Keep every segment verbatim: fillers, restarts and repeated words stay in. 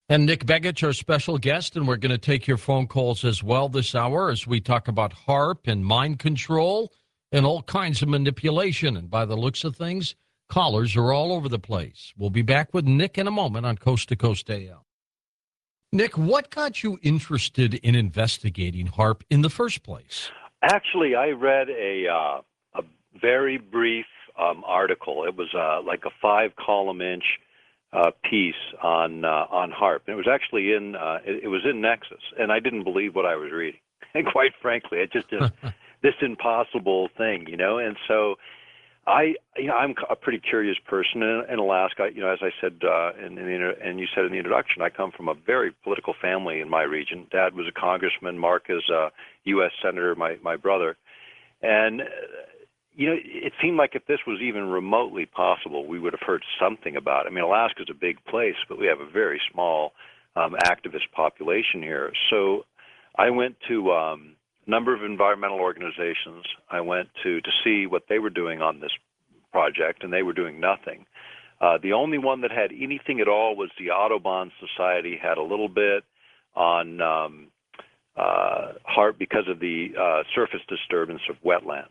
And Nick Begich, our special guest, and we're going to take your phone calls as well this hour as we talk about HAARP and mind control and all kinds of manipulation. And by the looks of things, callers are all over the place. We'll be back with Nick in a moment on Coast to Coast A M. Nick, what got you interested in investigating HAARP in the first place? Actually, I read a uh, a very brief um, article. It was uh, like a five-column inch uh, piece on uh, on HAARP. And it was actually in uh, it, it was in Nexus, and I didn't believe what I was reading. And quite frankly, it just is this impossible thing, you know. And so I, you know, I'm a pretty curious person in, in Alaska. You know, as I said, uh, in, in the, and you said in the introduction, I come from a very political family in my region. Dad was a congressman. Mark is a U S senator. My my brother, and uh, you know, it seemed like if this was even remotely possible, we would have heard something about it. I mean, Alaska's a big place, but we have a very small um, activist population here. So I went to um, a number of environmental organizations. I went to, to see what they were doing on this project, and they were doing nothing. Uh, the only one that had anything at all was the Audubon Society, had a little bit on um, uh, HAARP because of the uh, surface disturbance of wetlands.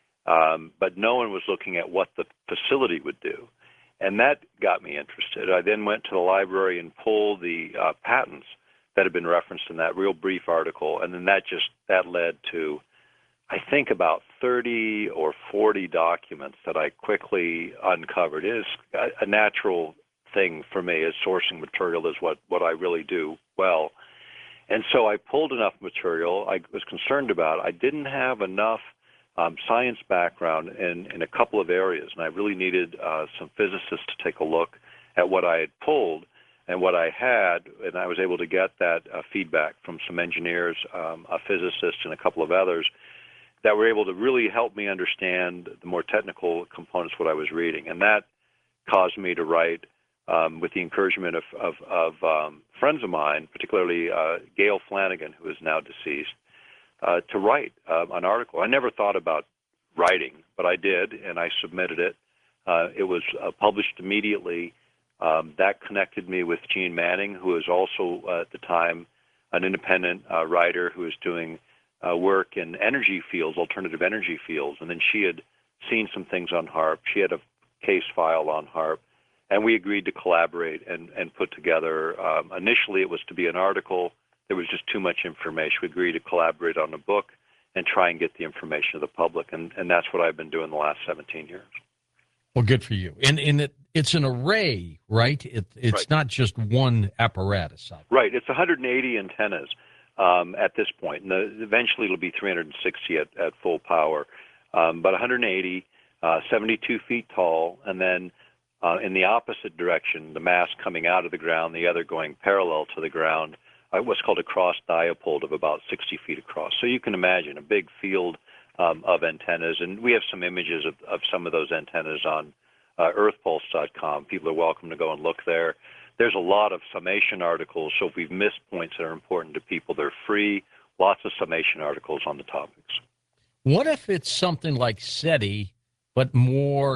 Um, but no one was looking at what the facility would do. And that got me interested. I then went to the library and pulled the uh, patents that had been referenced in that real brief article, and then that just, that led to, I think, about thirty or forty documents that I quickly uncovered. It is a, a natural thing for me, as sourcing material is what, what I really do well. And so I pulled enough material. I was concerned about I didn't have enough Um, science background in, in a couple of areas, and I really needed uh, some physicists to take a look at what I had pulled and what I had, and I was able to get that uh, feedback from some engineers, um, a physicist, and a couple of others that were able to really help me understand the more technical components of what I was reading, and that caused me to write um, with the encouragement of, of, of um, friends of mine, particularly uh, Gail Flanagan, who is now deceased, Uh, to write uh, an article. I never thought about writing, but I did, and I submitted it. Uh, it was uh, published immediately. Um, that connected me with Jean Manning, who was also uh, at the time an independent uh, writer who was doing uh, work in energy fields, alternative energy fields, and then she had seen some things on HAARP. She had a case file on HAARP, and we agreed to collaborate and, and put together. Um, initially, it was to be an article. There was just too much information. We agreed to collaborate on a book and try and get the information to the public, and, and that's what I've been doing the last seventeen years. Well, good for you. And, and it, it's an array, right? It, it's right. not just one apparatus. Right. It's one hundred eighty antennas um, at this point, and the, eventually it'll be three hundred sixty at, at full power, um, but one hundred eighty, uh, seventy-two feet tall, and then uh, in the opposite direction, the mast coming out of the ground, the other going parallel to the ground, what's called a cross dipole of about sixty feet across. So you can imagine a big field um, of antennas, and we have some images of, of some of those antennas on uh, earth pulse dot com. People are welcome to go and look there. There's a lot of summation articles, so if we've missed points that are important to people, they're free, lots of summation articles on the topics. What if it's something like SETI, but more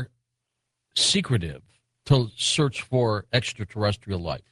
secretive to search for extraterrestrial life?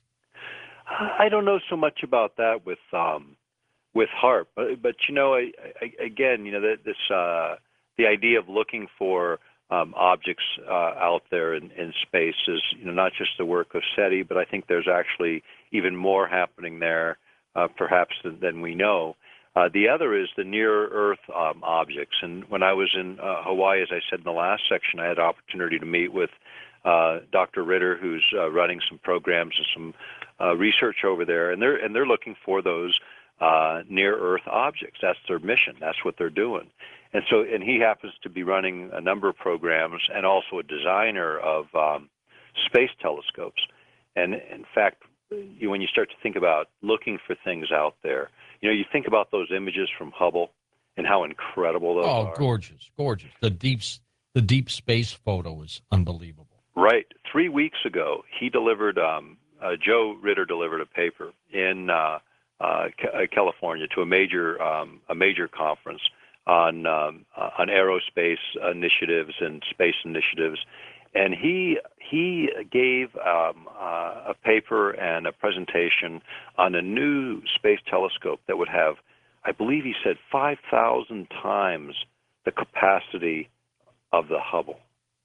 I don't know so much about that with um, with HAARP, but, but you know, I, I, again, you know, this uh, the idea of looking for um, objects uh, out there in, in space is, you know, not just the work of SETI, but I think there's actually even more happening there, uh, perhaps than, than we know. Uh, the other is the near-Earth um, objects, and when I was in uh, Hawaii, as I said in the last section, I had the opportunity to meet with uh, Doctor Ritter, who's uh, running some programs and some uh, research over there, and they're and they're looking for those uh, near-Earth objects. That's their mission. That's what they're doing. And so, and he happens to be running a number of programs and also a designer of um, space telescopes. And in fact, you, when you start to think about looking for things out there, you know, you think about those images from Hubble and how incredible those oh, are. Oh, gorgeous, gorgeous. The deep, the deep space photo is unbelievable. Right. Three weeks ago, he delivered, um, uh, Joe Ritter delivered a paper in uh, uh, California to a major um, a major conference on um, uh, on aerospace initiatives and space initiatives, and he he gave um, uh, a paper and a presentation on a new space telescope that would have, I believe he said, five thousand times the capacity of the Hubble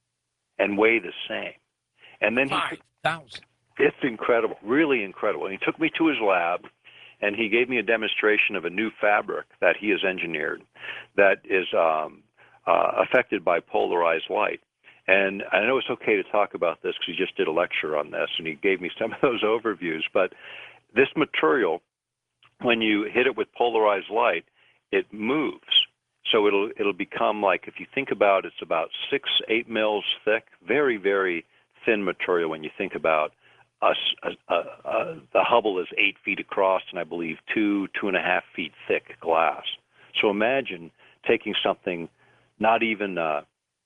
and weigh the same. And then he Five thousand. It's incredible, really incredible. And he took me to his lab, and he gave me a demonstration of a new fabric that he has engineered that is um, uh, affected by polarized light. And I know it's okay to talk about this because he just did a lecture on this, and he gave me some of those overviews. But this material, when you hit it with polarized light, it moves. So it'll it'll become like, if you think about it, it's about six, eight mils thick, very, very thin material when you think about us. Uh, uh, uh, the Hubble is eight feet across and I believe two, two and a half feet thick glass. So imagine taking something not even, uh,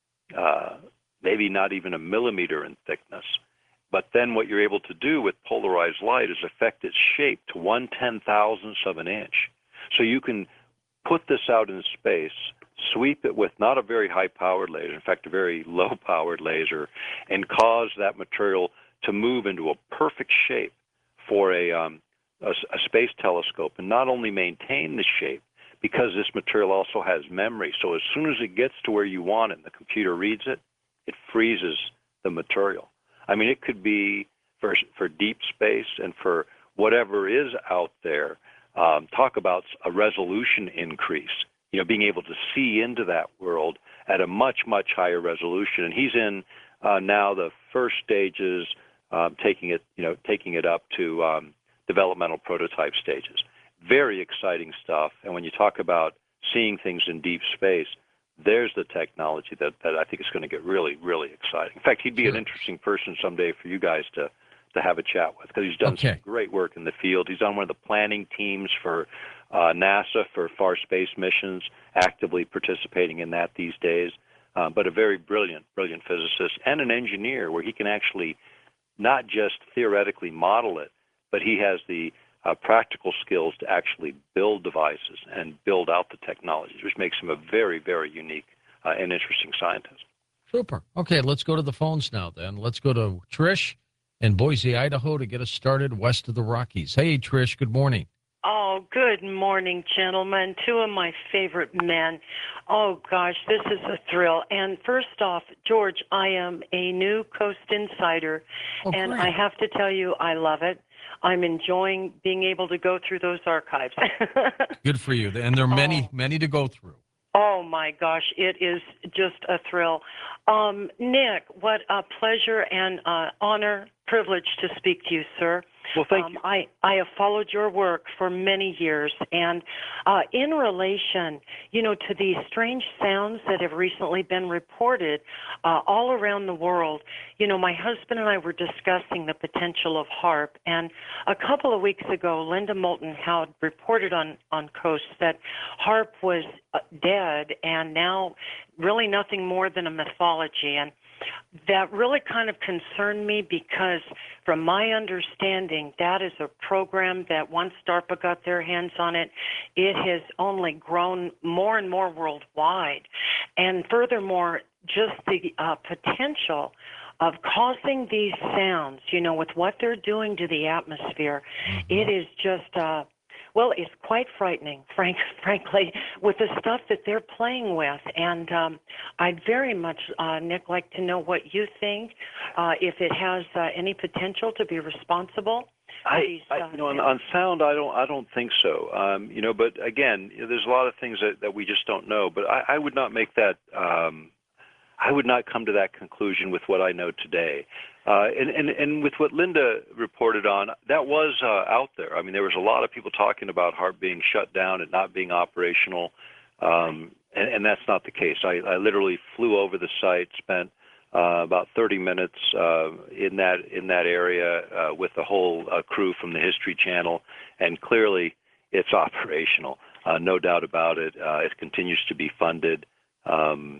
uh, maybe not even a millimeter in thickness, but then what you're able to do with polarized light is affect its shape to one ten thousandths of an inch. So you can put this out in space, sweep it with not a very high-powered laser, in fact, a very low-powered laser, and cause that material to move into a perfect shape for a, um, a, a space telescope, and not only maintain the shape, because this material also has memory. So as soon as it gets to where you want it and the computer reads it, it freezes the material. I mean, it could be for, for deep space and for whatever is out there. Um, talk about a resolution increase, you know, being able to see into that world at a much, much higher resolution. And he's in uh, now the first stages, um, taking it, you know, taking it up to um, developmental prototype stages. Very exciting stuff. And when you talk about seeing things in deep space, there's the technology that, that I think is going to get really, really exciting. In fact, he'd be Sure. an interesting person someday for you guys to to have a chat with, because he's done Okay. some great work in the field. He's on one of the planning teams for uh, NASA for far space missions, actively participating in that these days, uh, but a very brilliant, brilliant physicist and an engineer where he can actually not just theoretically model it, but he has the uh, practical skills to actually build devices and build out the technologies, which makes him a very, very unique uh, and interesting scientist. Super. Okay, let's go to the phones now then. Let's go to Trish in Boise, Idaho, to get us started west of the Rockies. Hey, Trish, good morning. Oh, good morning, gentlemen. Two of my favorite men. Oh, gosh, this is a thrill. And first off, George, I am a new Coast Insider, Oh, and great. I have to tell you, I love it. I'm enjoying being able to go through those archives. Good for you. And there are many, Oh. many to go through. Oh, my gosh, it is just a thrill. Um, Nick, what a pleasure and uh, honor, privilege to speak to you, sir. Well, thank um, you. I, I have followed your work for many years, and uh, in relation, you know, to these strange sounds that have recently been reported uh, all around the world, you know, my husband and I were discussing the potential of HAARP, and a couple of weeks ago, Linda Moulton Howe reported on, on Coast that HAARP was uh, dead and now really nothing more than a mythology. And that really kind of concerned me because, from my understanding, that is a program that once DARPA got their hands on it, it has only grown more and more worldwide. And furthermore, just the uh, potential of causing these sounds, you know, with what they're doing to the atmosphere, Mhm. it is just, uh, well, it's quite frightening, frank, frankly, with the stuff that they're playing with. And um, I'd very much, uh, Nick, like to know what you think, uh, if it has uh, any potential to be responsible. for I, these, I uh, you know, on, sounds. on sound, I don't, I don't think so. Um, you know, but again, you know, there's a lot of things that, that we just don't know. But I, I would not make that. Um, I would not come to that conclusion with what I know today. Uh, and, and, and with what Linda reported on, that was uh, out there. I mean, there was a lot of people talking about HAARP being shut down and not being operational, um, and, and that's not the case. I, I literally flew over the site, spent uh, about thirty minutes uh, in that in that area uh, with the whole uh, crew from the History Channel, and clearly it's operational, uh, no doubt about it. Uh, it continues to be funded. Um,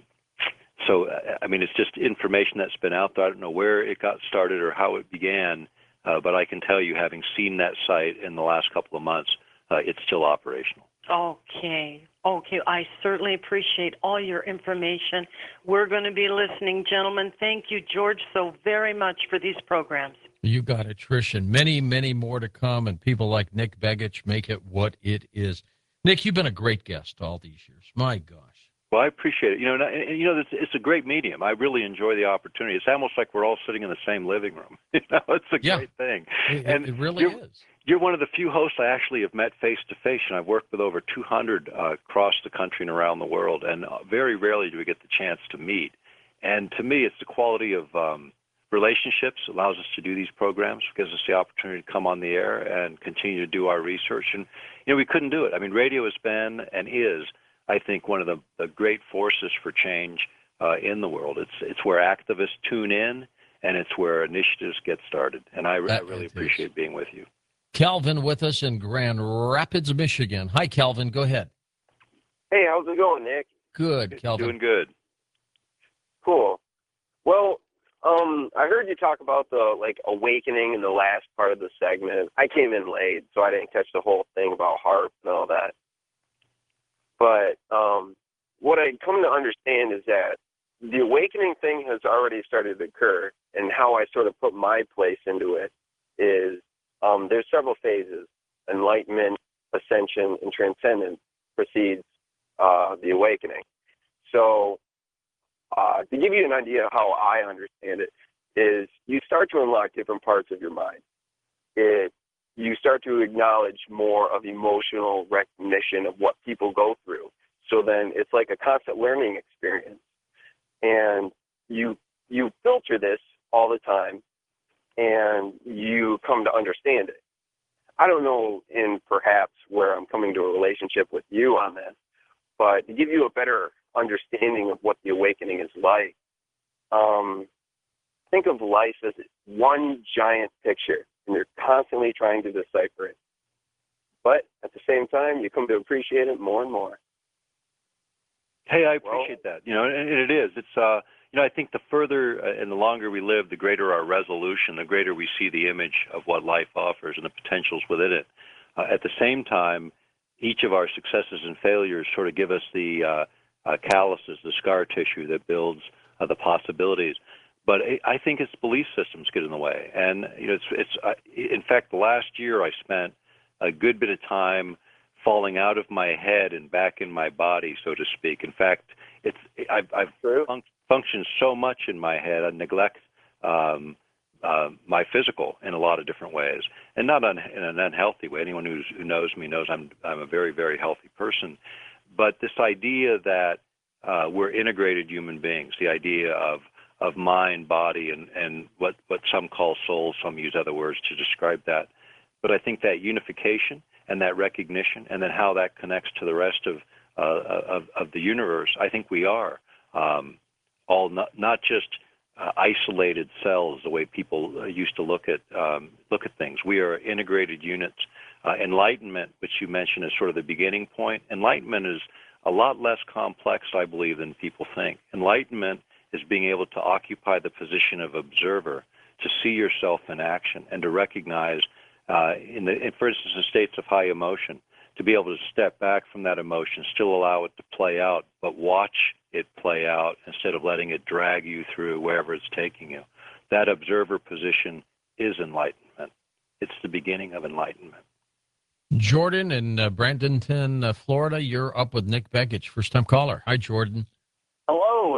So, I mean, it's just information that's been out there. I don't know where it got started or how it began, uh, but I can tell you, having seen that site in the last couple of months, uh, it's still operational. Okay. Okay, I certainly appreciate all your information. We're going to be listening, gentlemen. Thank you, George, so very much for these programs. You got it, Trish, and many, many more to come, and people like Nick Begich make it what it is. Nick, you've been a great guest all these years. My gosh. Well, I appreciate it. You know, and, and, you know, it's, it's a great medium. I really enjoy the opportunity. It's almost like we're all sitting in the same living room. You know, it's a Yeah, great thing. It, and it really you're, is. You're one of the few hosts I actually have met face to face, and I've worked with over two hundred uh, across the country and around the world, and uh, very rarely do we get the chance to meet. And to me, it's the quality of um, relationships that allows us to do these programs, gives us the opportunity to come on the air and continue to do our research. And, you know, we couldn't do it. I mean, radio has been and is, I think, one of the, the great forces for change uh, in the world. It's it's where activists tune in, and it's where initiatives get started. And I, I really appreciate is. being with you. Calvin with us in Grand Rapids, Michigan. Hi, Calvin. Go ahead. Hey, how's it going, Nick? Good, Calvin. Doing good. Cool. Well, um, I heard you talk about the like awakening in the last part of the segment. I came in late, so I didn't catch the whole thing about HAARP and all that. But um, what I come to understand is that the awakening thing has already started to occur, and how I sort of put my place into it is um, there's several phases. Enlightenment, ascension, and transcendence precedes uh, the awakening. So uh, to give you an idea of how I understand it is you start to unlock different parts of your mind. It you start to acknowledge more of emotional recognition of what people go through. So then it's like a constant learning experience. And you you filter this all the time, and you come to understand it. I don't know in perhaps where I'm coming to a relationship with you on this, but to give you a better understanding of what the awakening is like, um, think of life as one giant picture, and you're constantly trying to decipher it. But at the same time, you come to appreciate it more and more. Hey, I appreciate well, that. You know, and it is. It's uh, you know, I think the further uh, and the longer we live, the greater our resolution, the greater we see the image of what life offers and the potentials within it. Uh, at the same time, each of our successes and failures sort of give us the uh, uh, calluses, the scar tissue that builds uh, the possibilities. But I think its belief systems get in the way, and you know, it's it's. Uh, in fact, the last year I spent a good bit of time falling out of my head and back in my body, so to speak. In fact, it's I've, I've fun- functioned so much in my head, I neglect um, uh, my physical in a lot of different ways, and not un- in an unhealthy way. Anyone who's, who knows me knows I'm I'm a very, very healthy person. But this idea that uh, we're integrated human beings, the idea of of mind, body, and, and what, what some call soul, some use other words to describe that. But I think that unification and that recognition, and then how that connects to the rest of uh, of, of the universe, I think we are um, all not, not just uh, isolated cells, the way people uh, used to look at um, look at things. We are integrated units. Uh, enlightenment, which you mentioned, is sort of the beginning point. Enlightenment is a lot less complex, I believe, than people think. Enlightenment is being able to occupy the position of observer, to see yourself in action, and to recognize, uh, in, the, in, for instance, in states of high emotion, to be able to step back from that emotion, still allow it to play out, but watch it play out instead of letting it drag you through wherever it's taking you. That observer position is enlightenment. It's the beginning of enlightenment. Jordan in uh, Bradenton, uh, Florida, you're up with Nick Begich, first-time caller. Hi, Jordan. Hello.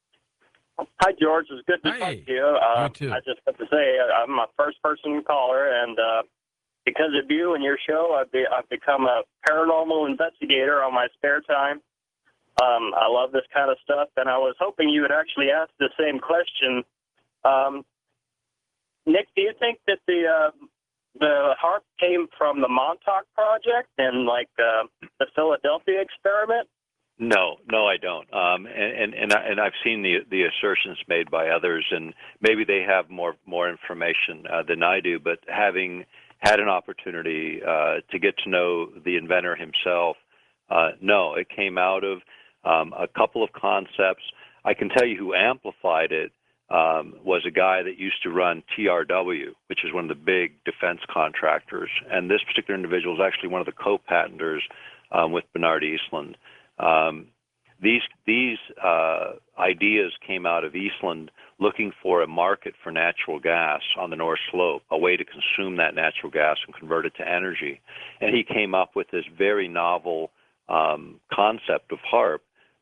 Hi, George. It's good to hey, talk to you. Uh, you too. I just have to say I'm a first-person caller, and uh, because of you and your show, I've, be, I've become a paranormal investigator on my spare time. Um, I love this kind of stuff, and I was hoping you would actually ask the same question. Um, Nick, do you think that the uh, the HAARP came from the Montauk Project and like uh, the Philadelphia experiment? No, no, I don't. Um, and and and, I, and I've seen the the assertions made by others, and maybe they have more more information uh, than I do. But having had an opportunity uh, to get to know the inventor himself, uh, no, it came out of um, a couple of concepts. I can tell you who amplified it um, was a guy that used to run T R W, which is one of the big defense contractors, and this particular individual is actually one of the co-patenters um, with Bernard Eastland. Um, these these uh, ideas came out of Eastland looking for a market for natural gas on the North Slope, a way to consume that natural gas and convert it to energy. And he came up with this very novel um, concept of HAARP.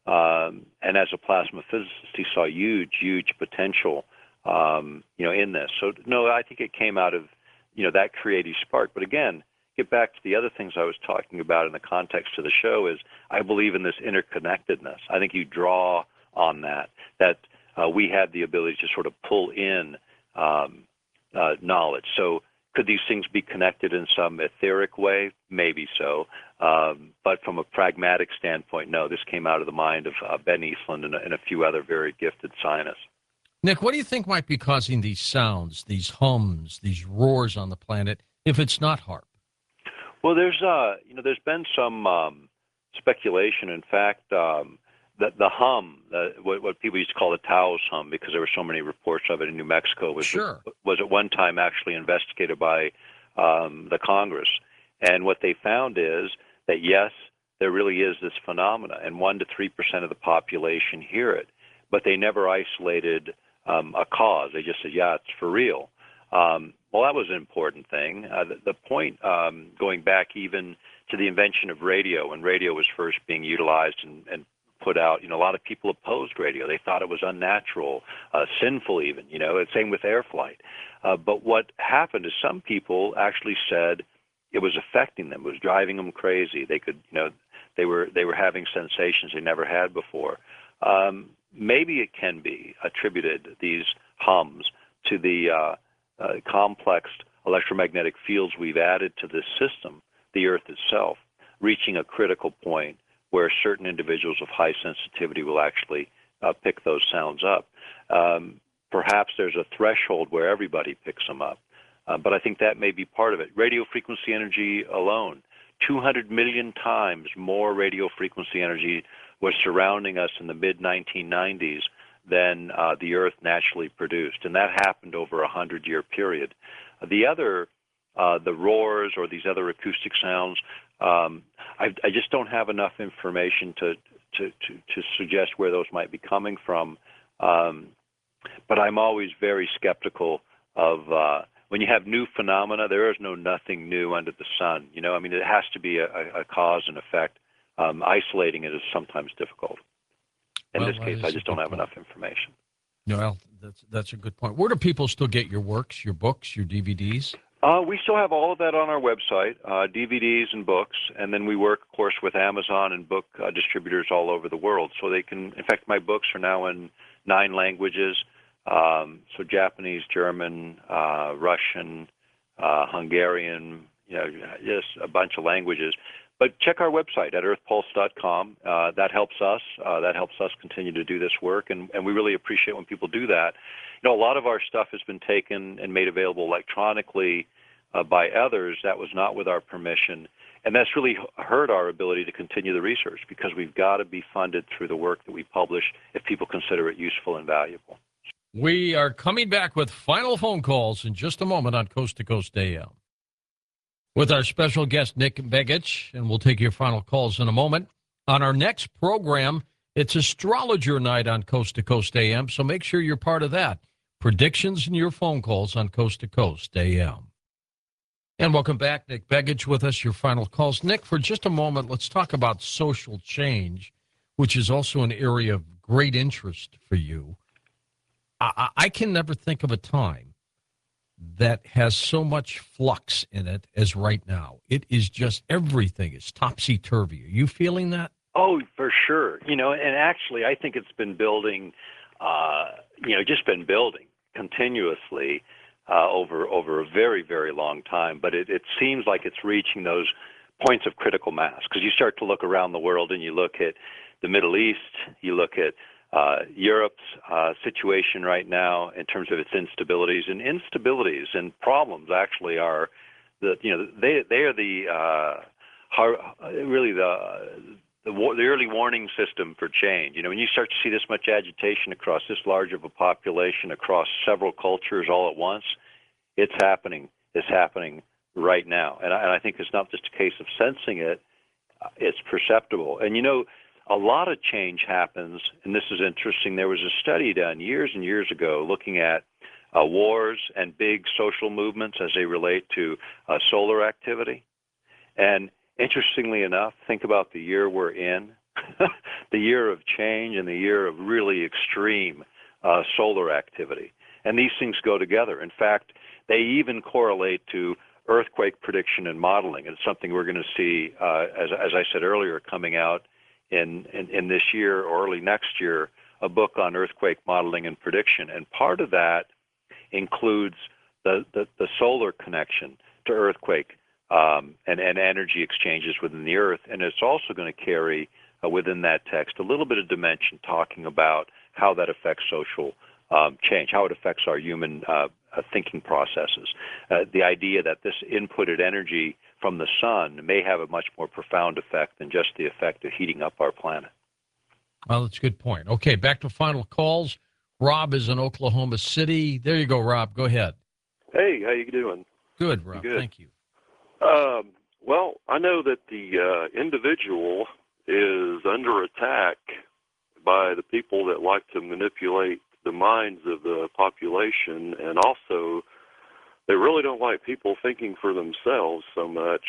Um, and as a plasma physicist, he saw huge, huge potential, um, you know, in this. So, no, I think it came out of, you know, that creative spark. But again, get back to the other things I was talking about in the context of the show is I believe in this interconnectedness. I think you draw on that, that uh, we have the ability to sort of pull in um, uh, knowledge. So could these things be connected in some etheric way? Maybe so. Um, but from a pragmatic standpoint, no, this came out of the mind of uh, Ben Eastland and a, and a few other very gifted scientists. Nick, what do you think might be causing these sounds, these hums, these roars on the planet, if it's not HAARP? Well, there's uh, you know, there's been some um, speculation. In fact, um, that the hum, uh, what, what people used to call the Taos hum, because there were so many reports of it in New Mexico, was sure. was at one time actually investigated by um, the Congress. And what they found is that yes, there really is this phenomena, and one to three percent of the population hear it, but they never isolated um, a cause. They just said, yeah, it's for real. Um, well, that was an important thing. Uh, the, the point, um, going back even to the invention of radio, when radio was first being utilized and, and put out, you know, a lot of people opposed radio. They thought it was unnatural, uh, sinful even, you know, same with air flight. Uh, but what happened is some people actually said it was affecting them, it was driving them crazy. They could, you know, they were they were having sensations they never had before. Um, maybe it can be attributed, these hums, to the uh, uh, complex electromagnetic fields we've added to this system, the Earth itself, reaching a critical point where certain individuals of high sensitivity will actually uh, pick those sounds up. Um, perhaps there's a threshold where everybody picks them up, uh, but I think that may be part of it. Radio frequency energy alone, two hundred million times more radio frequency energy was surrounding us in the mid nineteen nineties than uh, the Earth naturally produced, and that happened over a hundred-year period. Uh, the other, uh, the roars or these other acoustic sounds, um, I, I just don't have enough information to, to, to, to suggest where those might be coming from, um, but I'm always very skeptical of uh, when you have new phenomena, there is no nothing new under the sun. You know, I mean, it has to be a, a cause and effect. Um, isolating it is sometimes difficult. In Well, this case, I just don't have point. enough information. Well, that's that's a good point. Where do people still get your works, your books, your D V Ds? Uh, we still have all of that on our website, uh, D V Ds and books, and then we work, of course, with Amazon and book uh, distributors all over the world. So they can, in fact, my books are now in nine languages, um, so Japanese, German, uh, Russian, uh, Hungarian, you know, just a bunch of languages. But check our website at earth pulse dot com. Uh, that helps us. Uh, that helps us continue to do this work, and, and we really appreciate when people do that. You know, a lot of our stuff has been taken and made available electronically uh, by others. That was not with our permission, and that's really hurt our ability to continue the research because we've got to be funded through the work that we publish if people consider it useful and valuable. We are coming back with final phone calls in just a moment on Coast to Coast A M with our special guest, Nick Begich, and we'll take your final calls in a moment. On our next program, it's Astrologer Night on Coast to Coast A M, so make sure you're part of that. Predictions and your phone calls on Coast to Coast A M. And welcome back, Nick Begich with us, your final calls. Nick, for just a moment, let's talk about social change, which is also an area of great interest for you. I, I can never think of a time that has so much flux in it as right now. It is just everything is topsy-turvy. Are you feeling that? Oh, for sure. You know, and actually I think it's been building, uh, you know, just been building continuously uh, over over a very, very long time. But it, it seems like it's reaching those points of critical mass because you start to look around the world and you look at the Middle East, you look at Uh, Europe's uh, situation right now in terms of its instabilities and instabilities and problems actually are the you know they they are the uh, har- really the the, war- the early warning system for change. You know, when you start to see this much agitation across this large of a population, across several cultures all at once, it's happening. It's happening right now, and I, and I think it's not just a case of sensing it. it's perceptible. And you know, a lot of change happens, and this is interesting. There was a study done years and years ago looking at uh, wars and big social movements as they relate to uh, solar activity. And interestingly enough, think about the year we're in, the year of change and the year of really extreme uh, solar activity. And these things go together. In fact, they even correlate to earthquake prediction and modeling. It's something we're going to see, uh, as, as I said earlier, coming out in, in, in this year or early next year, a book on earthquake modeling and prediction. And part of that includes the, the, the solar connection to earthquake um, and, and energy exchanges within the earth. And it's also going to carry uh, within that text a little bit of dimension talking about how that affects social um, change, how it affects our human uh, uh, thinking processes. Uh, the idea that this inputted energy from the sun may have a much more profound effect than just the effect of heating up our planet. Well, that's a good point. Okay, back to final calls. Rob is in Oklahoma City. There you go, Rob. Go ahead. Hey, how you doing? Good, Rob. Good. Thank you. Um, well, I know that the uh, individual is under attack by the people that like to manipulate the minds of the population, and also they really don't like people thinking for themselves so much,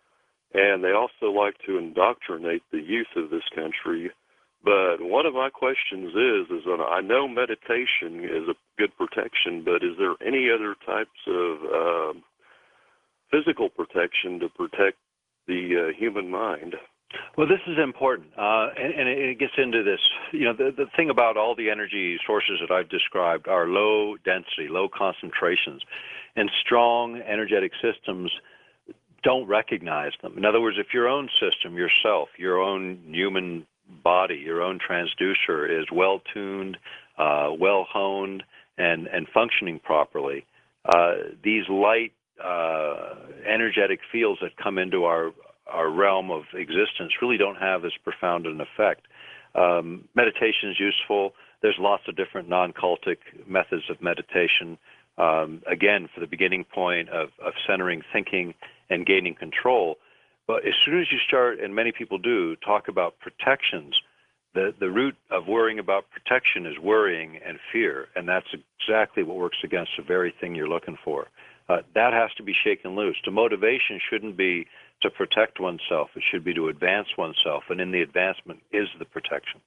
and they also like to indoctrinate the youth of this country. But one of my questions is, is that I know meditation is a good protection, but is there any other types of uh, physical protection to protect the uh, human mind? Well, this is important, uh, and, and it gets into this. You know, the, the thing about all the energy sources that I've described are low density, low concentrations, and strong energetic systems don't recognize them. In other words, if your own system, yourself, your own human body, your own transducer is well-tuned, uh, well-honed, and, and functioning properly, uh, these light uh, energetic fields that come into our our realm of existence really don't have as profound an effect. Um, meditation is useful. There's lots of different non-cultic methods of meditation. Um, again, for the beginning point of, of centering thinking and gaining control. But as soon as you start, and many people do, talk about protections, the, the root of worrying about protection is worrying and fear, and that's exactly what works against the very thing you're looking for. Uh, that has to be shaken loose. The motivation shouldn't be to protect oneself. It should be to advance oneself, and in the advancement is the protection.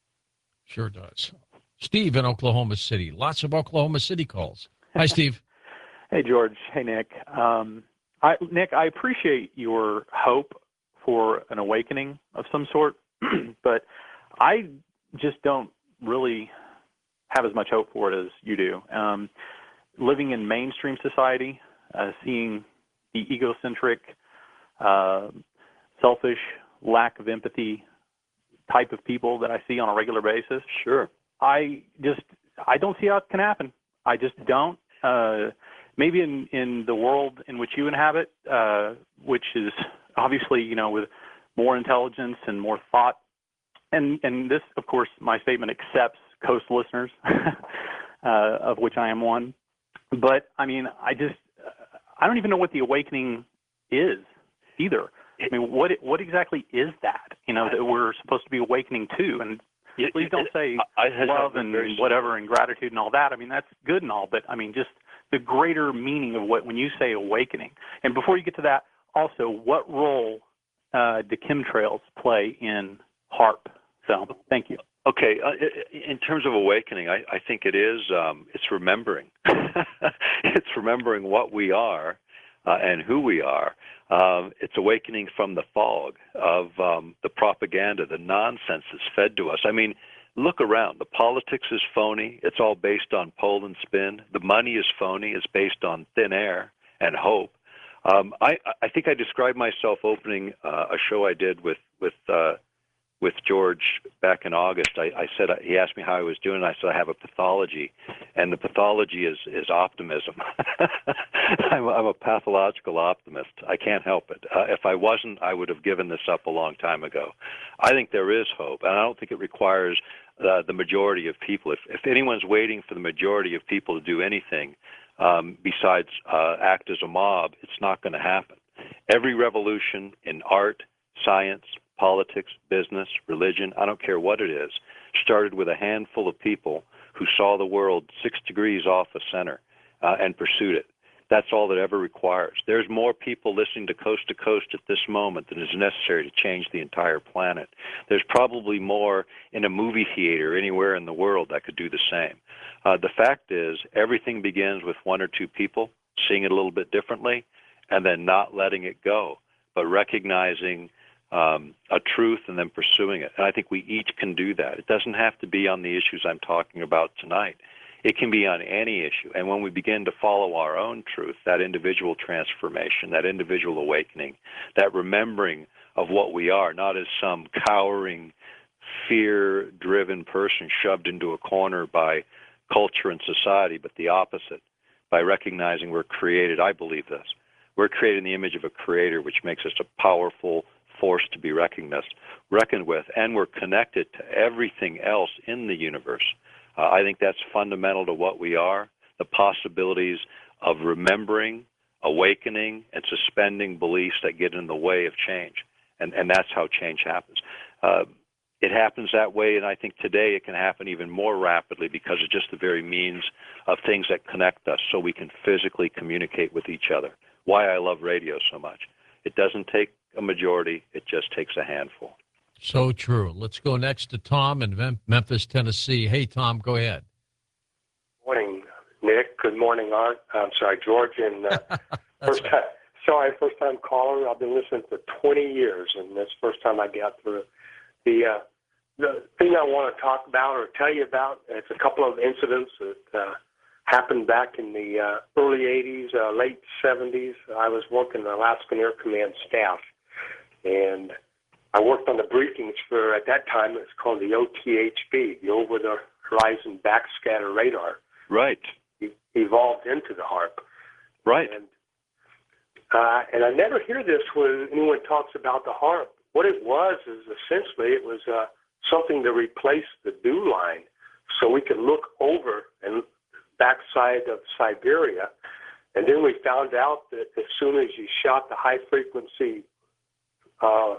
Sure does. Steve in Oklahoma City. Lots of Oklahoma City calls. Hi, Steve. Hey, George. Hey, Nick. Um, I, Nick, I appreciate your hope for an awakening of some sort, but I just don't really have as much hope for it as you do. Um, living in mainstream society, uh, seeing the egocentric, uh, selfish, lack of empathy type of people that I see on a regular basis. Sure. I just, I don't see how it can happen. I just don't. Uh, maybe in, in the world in which you inhabit, uh, which is obviously, you know, with more intelligence and more thought. And, and this, of course, my statement accepts Coast listeners, uh, of which I am one. But, I mean, I just, I don't even know what the awakening is either. I mean, what what exactly is that, you know, that we're supposed to be awakening to? And please don't say I, I love and whatever and gratitude and all that. I mean, that's good and all, but, I mean, just the greater meaning of what, when you say awakening. And before you get to that, also, what role uh, do chemtrails play in HAARP? So, thank you. Okay, uh, in terms of awakening, I, I think it is, um, it's remembering. It's remembering what we are uh, and who we are. Um, it's awakening from the fog of um, the propaganda, the nonsense that's fed to us. I mean, look around. The politics is phony. It's all based on poll and spin. The money is phony. It's based on thin air and hope. Um, I, I think I described myself opening uh, a show I did with, with uh, with George back in August. I, I said, he asked me how I was doing, and I said I have a pathology, and the pathology is, is optimism. I'm, I'm a pathological optimist. I can't help it. Uh, if I wasn't, I would have given this up a long time ago. I think there is hope, and I don't think it requires uh, the majority of people. If, if anyone's waiting for the majority of people to do anything um, besides uh, act as a mob, it's not going to happen. Every revolution in art, science, politics, business, religion, I don't care what it is, started with a handful of people who saw the world six degrees off the center uh, and pursued it. That's all that ever requires. There's more people listening to Coast to Coast at this moment than is necessary to change the entire planet. There's probably more in a movie theater anywhere in the world that could do the same. Uh, the fact is, everything begins with one or two people seeing it a little bit differently and then not letting it go, but recognizing um, a truth and then pursuing it. And I think we each can do that. It doesn't have to be on the issues I'm talking about tonight. It can be on any issue. And when we begin to follow our own truth, that individual transformation, that individual awakening, that remembering of what we are, not as some cowering, fear-driven person shoved into a corner by culture and society, but the opposite, by recognizing we're created. I believe this. We're created in the image of a creator, which makes us a powerful force to be recognized, reckoned with, and we're connected to everything else in the universe. Uh, I think that's fundamental to what we are, the possibilities of remembering, awakening, and suspending beliefs that get in the way of change. And, and that's how change happens. Uh, it happens that way, and I think today it can happen even more rapidly because of just the very means of things that connect us so we can physically communicate with each other. Why I love radio so much. It doesn't take a majority, it just takes a handful. So true. Let's go next to Tom in Mem- Memphis, Tennessee. Hey, Tom, go ahead. Morning, Nick. Good morning, Art. I'm sorry, George. And uh, first right. time, sorry, first time caller. I've been listening for twenty years, and that's the first time I got through. The uh, the thing I want to talk about or tell you about, it's a couple of incidents that uh, happened back in the uh, early eighties, uh, late seventies. I was working the Alaskan Air Command staff, and I worked on the briefings for, at that time, it was called the O T H B, the Over-the-Horizon Backscatter Radar. Right. It evolved into the HAARP. Right. And, uh, and I never hear this when anyone talks about the HAARP. What it was is essentially it was uh, something to replace the dew line so we could look over and backside of Siberia. And then we found out that as soon as you shot the high-frequency uh,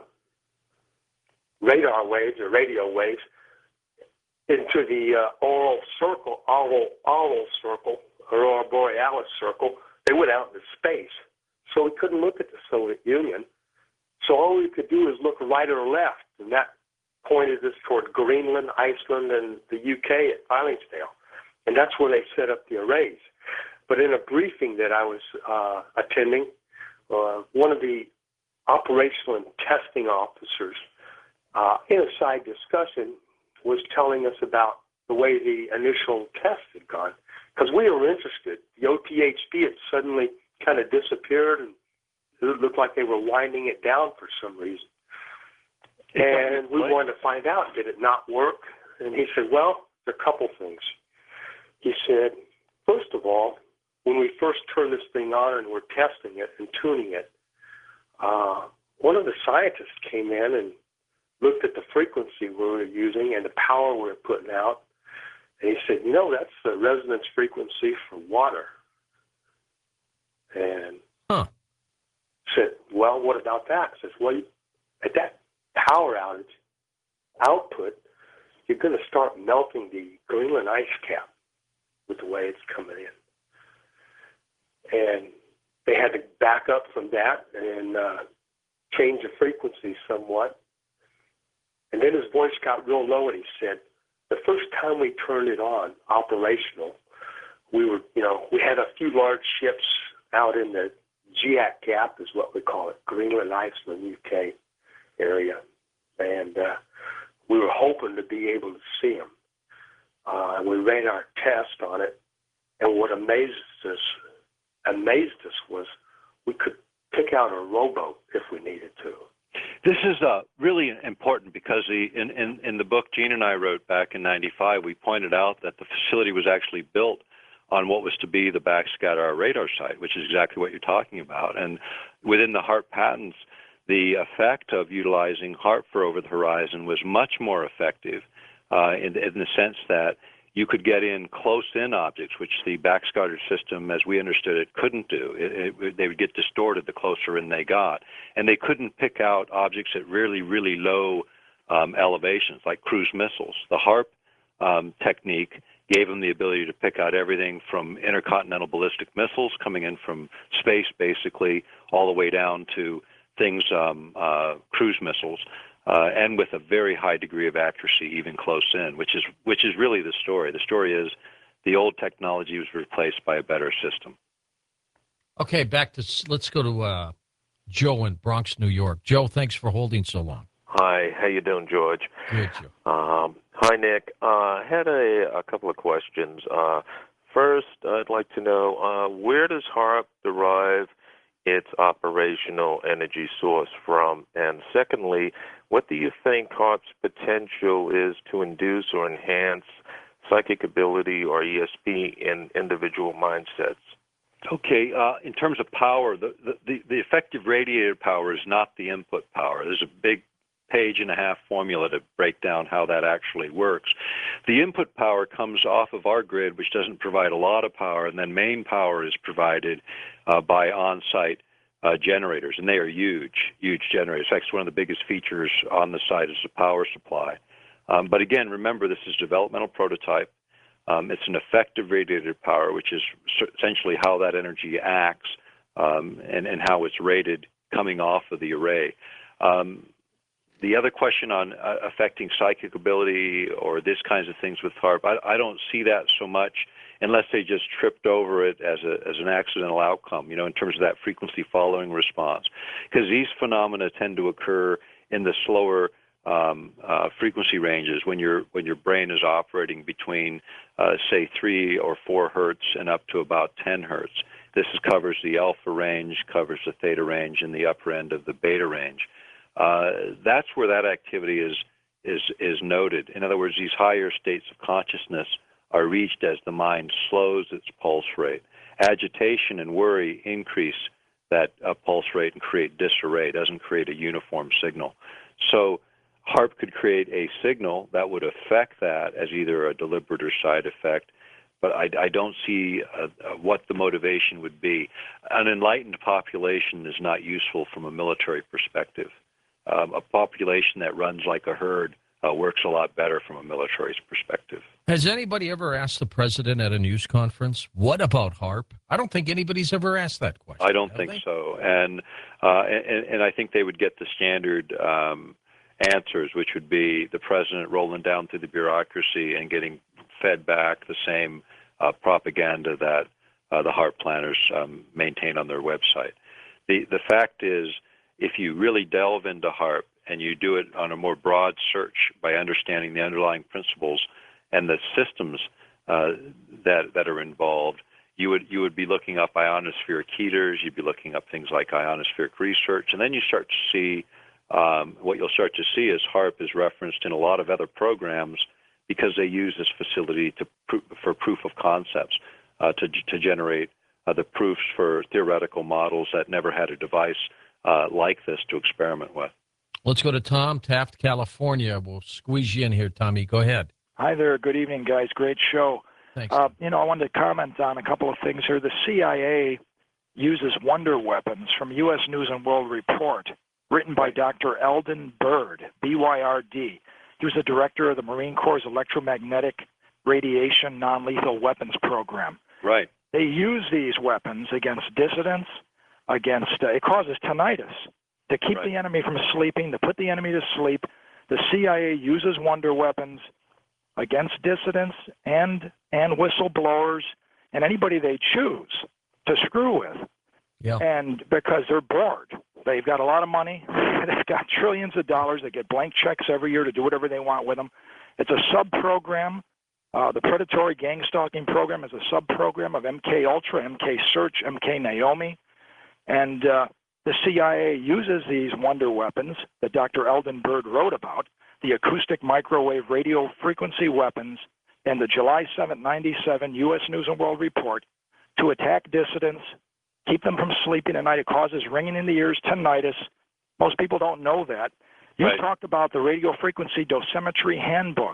radar waves or radio waves into the uh, auroral circle, auroral, auroral circle, aurora borealis circle, they went out into space. So we couldn't look at the Soviet Union. So all we could do is look right or left, and that pointed us toward Greenland, Iceland, and the U K at Filingsdale. And that's where they set up the arrays. But in a briefing that I was uh, attending, uh, one of the operational and testing officers Uh, in a side discussion, was telling us about the way the initial test had gone. Because we were interested. The O T H B had suddenly kind of disappeared, and it looked like they were winding it down for some reason. And we wanted to find out, did it not work? And he said, well, there are a couple things. He said, first of all, when we first turned this thing on and were testing it and tuning it, uh, one of the scientists came in and looked at the frequency we were using and the power we were putting out, and he said, you know, that's the resonance frequency for water. And huh. said, well, what about that? I says, well, at that power outage output, you're going to start melting the Greenland ice cap with the way it's coming in. And they had to back up from that and uh, change the frequency somewhat. And then his voice got real low, and he said, the first time we turned it on, operational, we were, you know, we had a few large ships out in the G A C Gap, is what we call it, Greenland, Iceland, U K area. And uh, we were hoping to be able to see them. Uh, and we ran our test on it. And what amazed us, amazed us was we could pick out a rowboat if we needed to. This is uh, really important because the, in, in, in the book Gene and I wrote back in ninety-five, we pointed out that the facility was actually built on what was to be the backscatter radar site, which is exactly what you're talking about. And within the HAARP patents, the effect of utilizing HAARP for over the horizon was much more effective uh, in, in the sense that you could get in close-in objects, which the backscatter system, as we understood it, couldn't do. It, it, they would get distorted the closer in they got. And they couldn't pick out objects at really, really low um, elevations, like cruise missiles. The HARP um, technique gave them the ability to pick out everything from intercontinental ballistic missiles coming in from space, basically, all the way down to things, um, uh, cruise missiles. Uh, and with a very high degree of accuracy, even close in, which is which is really the story. The story is the old technology was replaced by a better system. Okay, back to let's go to uh, Joe in Bronx, New York. Joe, thanks for holding so long. Hi, how you doing, George? Good, Joe. Um, hi, Nick. I uh, had a, a couple of questions. Uh, first, I'd like to know uh, where does HARP derive its operational energy source from? And secondly, what do you think HARP's potential is to induce or enhance psychic ability or E S P in individual mindsets? Okay, uh, in terms of power, the, the, the effective radiator power is not the input power. There's a big page and a half formula to break down how that actually works. The input power comes off of our grid, which doesn't provide a lot of power, and then main power is provided uh, by on-site uh, generators, and they are huge, huge generators. In fact, it's one of the biggest features on the site is the power supply. Um, but again, remember, this is a developmental prototype. Um, it's an effective radiator power, which is essentially how that energy acts um, and, and how it's rated coming off of the array. Um, The other question on uh, affecting psychic ability or this kinds of things with HARP, I, I don't see that so much unless they just tripped over it as a as an accidental outcome, you know, in terms of that frequency following response. Because these phenomena tend to occur in the slower um, uh, frequency ranges when your when your brain is operating between, uh, say, three or four hertz and up to about ten hertz. This is, covers the alpha range, covers the theta range, and the upper end of the beta range. Uh, that's where that activity is is is noted. In other words, these higher states of consciousness are reached as the mind slows its pulse rate. Agitation and worry increase that uh, pulse rate and create disarray. It doesn't create a uniform signal. So HARP could create a signal that would affect that as either a deliberate or side effect, but I, I don't see uh, uh, what the motivation would be. An enlightened population is not useful from a military perspective. Um, a population that runs like a herd uh, works a lot better from a military's perspective. Has anybody ever asked the president at a news conference, what about HARP? I don't think anybody's ever asked that question. I don't think they? so. And, uh, and and I think they would get the standard um, answers, which would be the president rolling down through the bureaucracy and getting fed back the same uh, propaganda that uh, the HARP planners um, maintain on their website. The the fact is, if you really delve into HARP and you do it on a more broad search by understanding the underlying principles and the systems uh, that that are involved, you would you would be looking up ionospheric heaters, you'd be looking up things like ionospheric research, and then you start to see um, what you'll start to see is HARP is referenced in a lot of other programs because they use this facility to pro- for proof of concepts uh, to to generate uh, the proofs for theoretical models that never had a device Uh, like this to experiment with. Let's go to Tom, Taft, California. We'll squeeze you in here, Tommy. Go ahead. Hi there. Good evening, guys. Great show. Thanks. Uh, you know, I wanted to comment on a couple of things here. The C I A uses wonder weapons from U S News and World Report, written by Doctor Eldon Byrd, B Y R D. He was the director of the Marine Corps' electromagnetic radiation non-lethal weapons program. Right. They use these weapons against dissidents, against, uh, it causes tinnitus, to keep right. the enemy from sleeping, to put the enemy to sleep. The C I A uses wonder weapons against dissidents and and whistleblowers and anybody they choose to screw with. Yeah. And because they're bored. They've got a lot of money. They've got trillions of dollars. They get blank checks every year to do whatever they want with them. It's a sub-program. Uh, the predatory gang stalking program is a sub-program of M K Ultra, M K Search, M K Naomi. And uh, the C I A uses these wonder weapons that Doctor Eldon Byrd wrote about, the acoustic microwave radio frequency weapons, in the July seventh, ninety-seven U S News and World Report to attack dissidents, keep them from sleeping at night. It causes ringing in the ears, tinnitus. Most people don't know that. You right. talked about the radio frequency dosimetry handbook.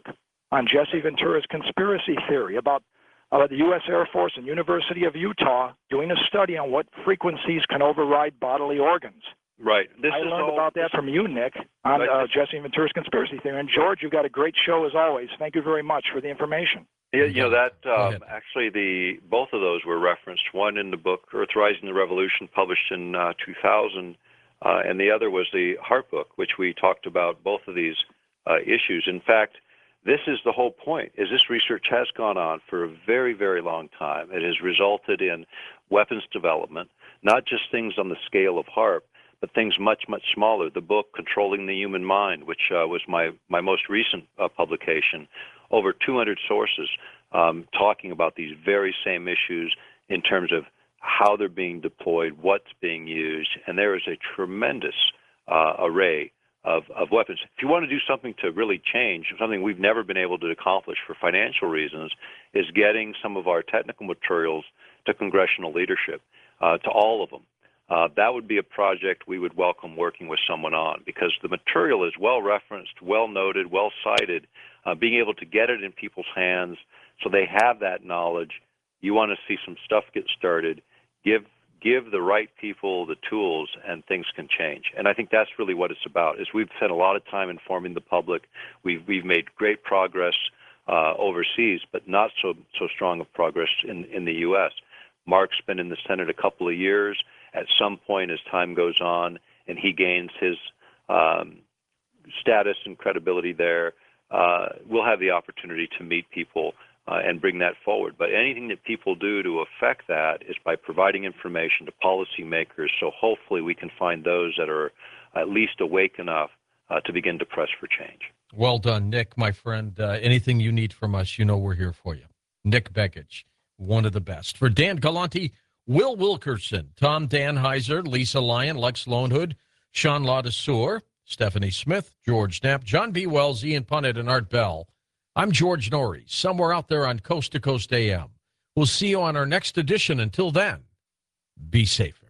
on Jesse Ventura's conspiracy theory about uh, the U S Air Force and University of Utah doing a study on what frequencies can override bodily organs. Right. This I is learned all, about that from you, Nick, on Right, uh, this- Jesse Ventura's conspiracy theory. And George, you've got a great show as always. Thank you very much for the information. Yeah, you know that Go um, ahead. actually the both of those were referenced. One in the book Earthrising the Revolution, published in uh, two thousand, uh, and the other was the Heart book, which we talked about both of these uh, issues. In fact, this is the whole point: is this research has gone on for a very, very long time. It has resulted in weapons development, not just things on the scale of HAARP, but things much, much smaller. The book Controlling the Human Mind, which uh, was my my most recent uh, publication. Over two hundred sources um, talking about these very same issues in terms of how they're being deployed, what's being used, and there is a tremendous uh, array of, of weapons. If you want to do something to really change, something we've never been able to accomplish for financial reasons, is getting some of our technical materials to congressional leadership, uh, to all of them. Uh, that would be a project we would welcome working with someone on, because the material is well referenced, well noted, well cited. Uh, being able to get it in people's hands so they have that knowledge. You want to see some stuff get started. Give give the right people the tools, and things can change. And I think that's really what it's about. Is we've spent a lot of time informing the public. We've we've made great progress uh, overseas, but not so so strong of progress in in the U S. Mark's been in the Senate a couple of years. At some point, as time goes on, and he gains his um, status and credibility there, uh, we'll have the opportunity to meet people uh, and bring that forward. But anything that people do to affect that is by providing information to policymakers, so hopefully we can find those that are at least awake enough uh, to begin to press for change. Well done, Nick, my friend. Uh, anything you need from us, you know we're here for you. Nick Begich, one of the best. For Dan Galante, Will Wilkerson, Tom Danheiser, Lisa Lyon, Lex Lonehood, Sean Ladesseur, Stephanie Smith, George Knapp, John B. Wells, Ian Punnett, and Art Bell. I'm George Norrie, somewhere out there on Coast to Coast A M. We'll see you on our next edition. Until then, be safe.